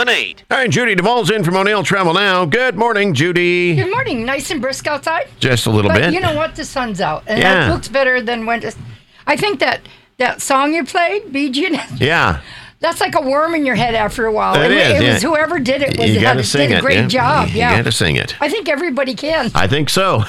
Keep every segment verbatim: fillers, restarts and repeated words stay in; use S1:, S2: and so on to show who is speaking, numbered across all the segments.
S1: Eight.
S2: All right, Judy DeVol's in from O'Neill Travel Now. Good morning, Judy.
S3: Good morning. Nice and brisk outside?
S2: Just a little
S3: but
S2: bit.
S3: You know what? The sun's out. And
S2: Yeah.
S3: that looks better than when... It's, I think that, that song you played, Bee Gees,
S2: Yeah.
S3: that's like a worm in your head after a while.
S2: It
S3: it,
S2: is,
S3: it
S2: yeah.
S3: was whoever did it was
S2: You
S3: had
S2: got to
S3: a,
S2: sing
S3: did
S2: it.
S3: a great
S2: yeah.
S3: job.
S2: You
S3: Yeah.
S2: got to sing it.
S3: I think everybody can.
S2: I think so.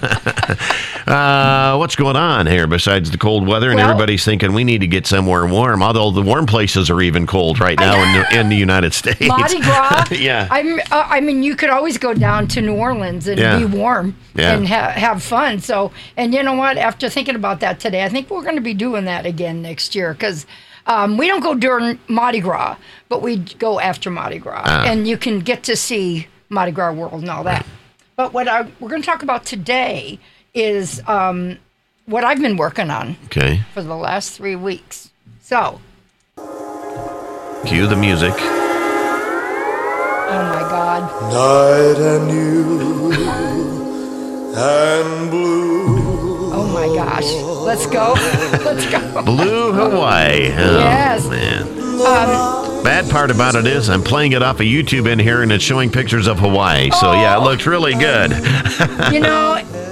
S2: uh, what's going on here besides the cold weather? And
S3: Well-
S2: everybody's thinking we need to get somewhere warm, although the warm places are even cold right now in the, in the United States.
S3: Mardi Gras.
S2: Yeah.
S3: I'm, uh, I mean, you could always go down to New Orleans and
S2: Yeah.
S3: be warm
S2: Yeah.
S3: and ha- have fun. So, and you know what? After thinking about that today, I think we're going to be doing that again next year because um, we don't go during Mardi Gras, but we go after Mardi Gras,
S2: Ah.
S3: and you can get to see Mardi Gras World and all that. But what I, we're going to talk about today is um, what I've been working on
S2: Okay.
S3: for the last three weeks. So,
S2: Cue the music.
S3: oh my God.
S4: Night and new and blue.
S3: Oh my gosh. Let's go. Let's go.
S2: Blue Hawaii. Oh,
S3: Yes.
S2: man.
S3: Um,
S2: Bad part about it is I'm playing it off of YouTube in here, and it's showing pictures of Hawaii. So, yeah, it looks really good.
S3: you know,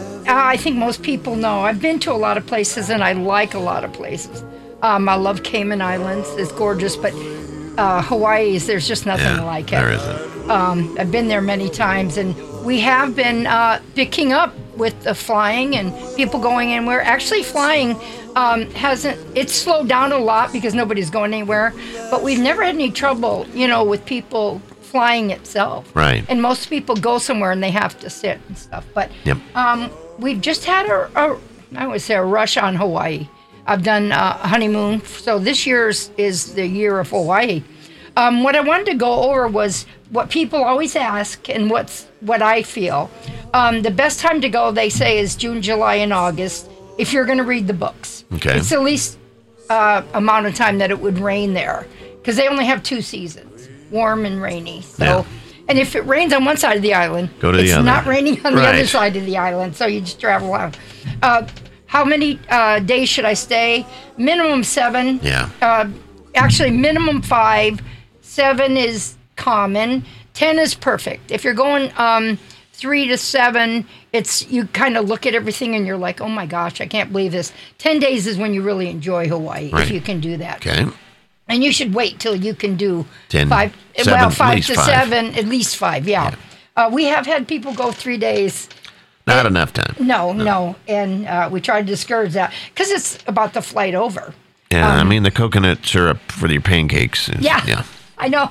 S3: I think most people know. I've been to a lot of places, and I like a lot of places. Um, I love Cayman Islands. It's gorgeous, but uh, Hawaii's, there's just nothing
S2: Yeah,
S3: like it.
S2: there isn't.
S3: Um, I've been there many times, and we have been uh, picking up with the flying and people going in. We're actually flying um, hasn't, it's slowed down a lot because nobody's going anywhere, but we've never had any trouble, you know, with people flying itself.
S2: Right.
S3: And most people go somewhere and they have to sit and stuff. But
S2: Yep.
S3: um, we've just had a, a, I would say a rush on Hawaii. I've done uh, a honeymoon, so this year's is the year of Hawaii. Um, what I wanted to go over was what people always ask and what's what I feel. Um, the best time to go, they say, is June, July, and August if you're going to read the books.
S2: Okay.
S3: It's the least uh, amount of time that it would rain there because they only have two seasons, warm and rainy. So,
S2: Yeah.
S3: and if it rains on one side of the island,
S2: Go to the
S3: it's
S2: other.
S3: not raining on the
S2: Right.
S3: other side of the island. So you just travel around. Uh, how many uh, days should I stay? Minimum seven.
S2: Yeah.
S3: Uh, actually, minimum five. Seven is common. Ten is perfect. If you're going um, three to seven, it's you kind of look at everything and you're like, oh my gosh, I can't believe this. Ten days is when you really enjoy Hawaii,
S2: Right.
S3: if you can do that.
S2: Okay.
S3: And you should wait till you can do
S2: Ten,
S3: five.
S2: seven,
S3: well,
S2: at
S3: five
S2: least
S3: to
S2: five.
S3: seven, at least five. Yeah. Uh, we have had people go three days.
S2: Not enough time.
S3: No, no, and uh, we try to discourage that because it's about the flight over.
S2: Yeah, I
S3: Um,
S2: mean, the coconut syrup for your pancakes. Is,
S3: Yeah,
S2: Yeah.
S3: I know.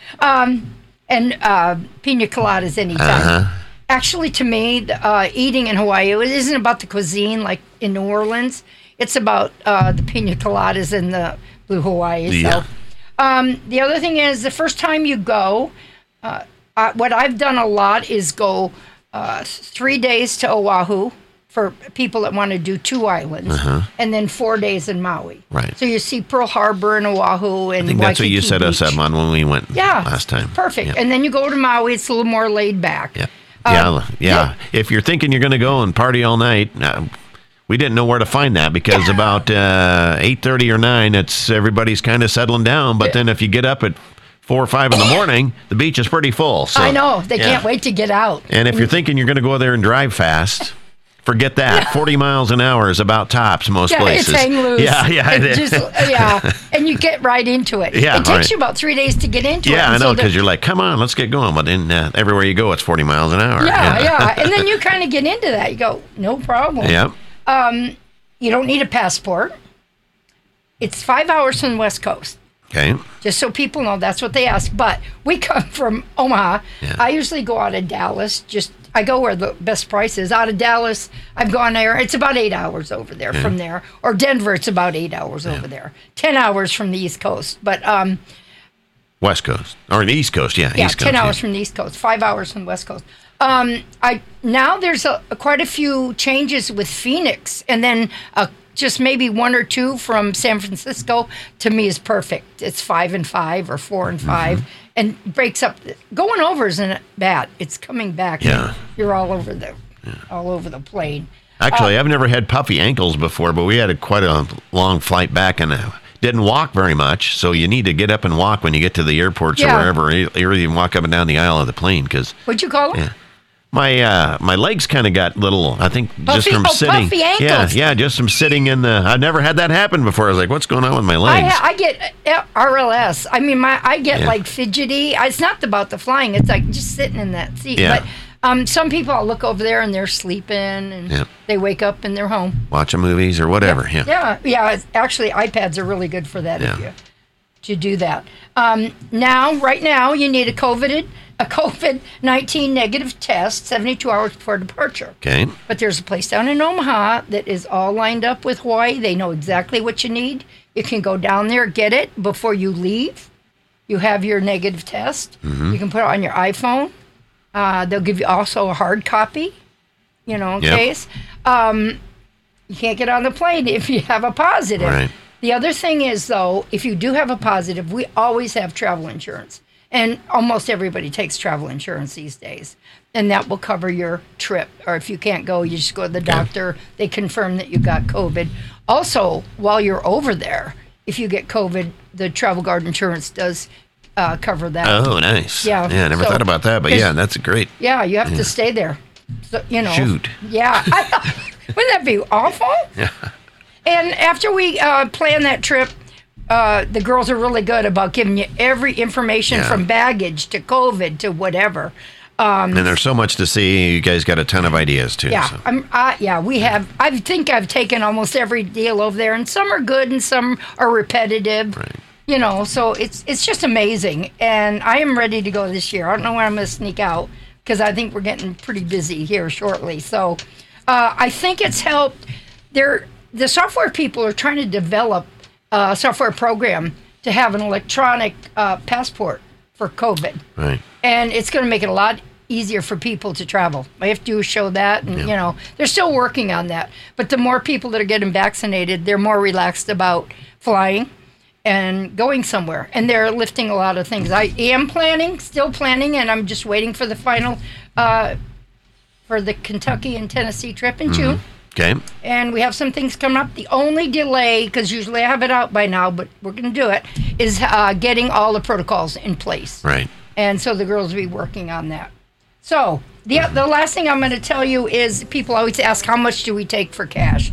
S3: Um, and uh, pina coladas anytime.
S2: Uh-huh.
S3: Actually, to me, the, uh, eating in Hawaii, it isn't about the cuisine like in New Orleans. It's about uh, the pina coladas and the blue Hawaii.
S2: Yeah.
S3: So, um, the other thing is, the first time you go, uh, uh, what I've done a lot is go uh, three days to Oahu for people that want to do two islands, and then four days in Maui.
S2: Uh-huh. Right.
S3: So you see Pearl Harbor and Oahu and
S2: I think that's what you
S3: Waikiki
S2: set us
S3: Beach.
S2: up on when we went
S3: Yeah,
S2: last time.
S3: Perfect.
S2: Yeah.
S3: And then you go to Maui. It's a little more laid back.
S2: Yeah.
S3: Um,
S2: yeah, yeah. If you're thinking you're going to go and party all night, uh, we didn't know where to find that because about uh, eight thirty or nine, it's everybody's kind of settling down. But then if you get up at four or five in the morning, the beach is pretty full. So,
S3: I know. They
S2: yeah.
S3: can't wait to get out.
S2: And if you're thinking you're going to go there and drive fast, forget that. forty miles an hour is about tops most
S3: Yeah,
S2: places.
S3: it's hang loose.
S2: Yeah, yeah, it
S3: It
S2: is.
S3: just, yeah, and you get right into it.
S2: Yeah,
S3: it takes
S2: right.
S3: you about three days to get into it.
S2: Yeah, I
S3: and
S2: know,
S3: so
S2: because
S3: the-
S2: you're like, come on, let's get going. But then uh, everywhere you go, it's forty miles an hour.
S3: Yeah, yeah, and then you kind of get into that. You go, no problem.
S2: Yep.
S3: Um, you don't need a passport. It's five hours from the West Coast.
S2: Okay.
S3: Just so people know, that's what they ask. But we come from Omaha.
S2: Yeah.
S3: I usually go out of Dallas. Just I go where the best price is. Out of Dallas, I've gone there. It's about eight hours over there from there. Or Denver, it's about eight hours over there. Ten hours from the East Coast. But um,
S2: West Coast. Or the East Coast, yeah.
S3: yeah,
S2: East Coast,
S3: ten hours
S2: yeah.
S3: from the East Coast, five hours from the West Coast. Um, I now there's a, quite a few changes with Phoenix, and then uh, just maybe one or two from San Francisco. To me, is perfect. It's five and five or four and five,
S2: Mm-hmm.
S3: and breaks up. Going over isn't bad. It's coming back.
S2: Yeah.
S3: You're all over the, all over the plane.
S2: Actually, I've never had puffy ankles before, but we had a, quite a long flight back, and uh, didn't walk very much, so you need to get up and walk when you get to the airports
S3: Yeah.
S2: or wherever, or even walk up and down the aisle of the plane. Because
S3: What'd you call them?
S2: yeah. My uh, my legs kind of got little. I think just
S3: Puffy-
S2: from
S3: oh,
S2: sitting.
S3: puffy
S2: Yeah,
S3: ankles.
S2: yeah, just from sitting in the. I've never had that happen before. I was like, "What's going on with my
S3: I,
S2: legs?"
S3: ha- I get uh, R L S. I mean, my I get
S2: Yeah.
S3: like fidgety. It's not about the flying. It's like just sitting in that seat.
S2: Yeah.
S3: But um, some people, I'll look over there and they're sleeping, and
S2: Yeah.
S3: they wake up and they're home.
S2: Watching movies or whatever. Yeah.
S3: Yeah, yeah. It's, actually, iPads are really good for that.
S2: Yeah.
S3: If you to do that. Um, now, right now, you need a COVID a COVID nineteen negative test seventy-two hours before departure.
S2: Okay.
S3: But there's a place down in Omaha that is all lined up with Hawaii. They know exactly what you need. You can go down there, get it before you leave. You have your negative test.
S2: Mm-hmm.
S3: You can put it on your iPhone. Uh, they'll give you also a hard copy, you know, in
S2: Yep.
S3: case. Um, you can't get on the plane if you have a positive.
S2: Right.
S3: The other thing is, though, if you do have a positive, we always have travel insurance. And almost everybody takes travel insurance these days. And that will cover your trip. Or if you can't go, you just go to the doctor. They confirm that you got COVID. Also, while you're over there, if you get COVID, the Travel Guard insurance does uh, cover that.
S2: Oh, nice.
S3: Yeah,
S2: Yeah, I never
S3: so-
S2: thought about that, but
S3: Cause-
S2: yeah, that's great.
S3: Yeah, you have to stay there. So, you know.
S2: Shoot.
S3: Yeah. Wouldn't that be awful?
S2: Yeah.
S3: And after we uh, plan that trip, uh, the girls are really good about giving you every information
S2: Yeah.
S3: from baggage to COVID to whatever.
S2: And there's so much to see. You guys got a ton of ideas too.
S3: Yeah,
S2: So.
S3: I'm. Uh, yeah, we have. I think I've taken almost every deal over there, and some are good and some are repetitive.
S2: Right.
S3: You know, so it's it's just amazing, and I am ready to go this year. I don't know when I'm going to sneak out because I think we're getting pretty busy here shortly. So, uh, I think it's helped. They're the software people are trying to develop a software program to have an electronic uh, passport for COVID.
S2: Right.
S3: And it's going to make it a lot easier for people to travel. All you have to do is show that, and,
S2: Yeah.
S3: you know, they're still working on that. But the more people that are getting vaccinated, they're more relaxed about flying and going somewhere. And they're lifting a lot of things. I am planning, still planning, and I'm just waiting for the final, uh, for the Kentucky and Tennessee trip in June.
S2: Okay.
S3: And we have some things coming up. The only delay, because usually I have it out by now, but we're going to do it, is uh, getting all the protocols in place.
S2: Right.
S3: And so the girls will be working on that. So the the last thing I'm going to tell you is people always ask, how much do we take for cash?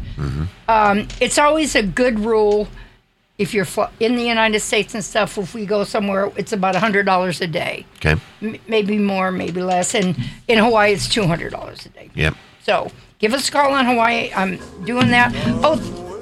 S3: Um, it's always a good rule if you're fl- in the United States and stuff. If we go somewhere, it's about one hundred dollars a day.
S2: Okay.
S3: M- maybe more, maybe less. And in Hawaii, it's two hundred dollars a day.
S2: Yep.
S3: So give us a call on Hawaii. I'm doing that. Oh,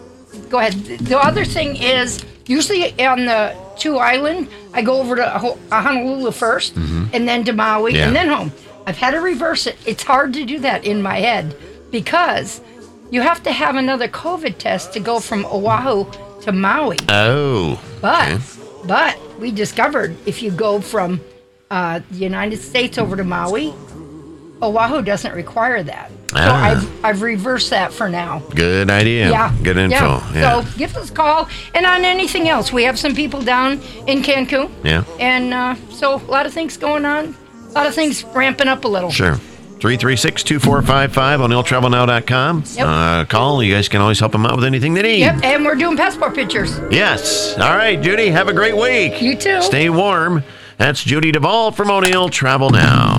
S3: go ahead. The other thing is, usually on the two island, I go over to Ho- uh, Honolulu first, and then to Maui,
S2: Yeah.
S3: and then home. I've had to reverse it. It's hard to do that in my head because you have to have another COVID test to go from Oahu to Maui.
S2: Oh.
S3: But
S2: okay.
S3: but we discovered if you go from uh, the United States over to Maui, Oahu doesn't require that. So
S2: Ah.
S3: I've I've reversed that for now.
S2: Good idea.
S3: Yeah.
S2: Good info.
S3: Yeah.
S2: Yeah.
S3: So give us a call. And on anything else, we have some people down in Cancun.
S2: Yeah.
S3: And uh, so a lot of things going on. A lot of things ramping up a little.
S2: Sure. three three six, two four five five on il travel now dot com.
S3: Yep.
S2: Uh, call. You guys can always help them out with anything they need.
S3: Yep. And we're doing passport pictures.
S2: Yes. All right, Judy. Have a great week.
S3: You too.
S2: Stay warm. That's Judy Duvall from O'Neill Travel Now.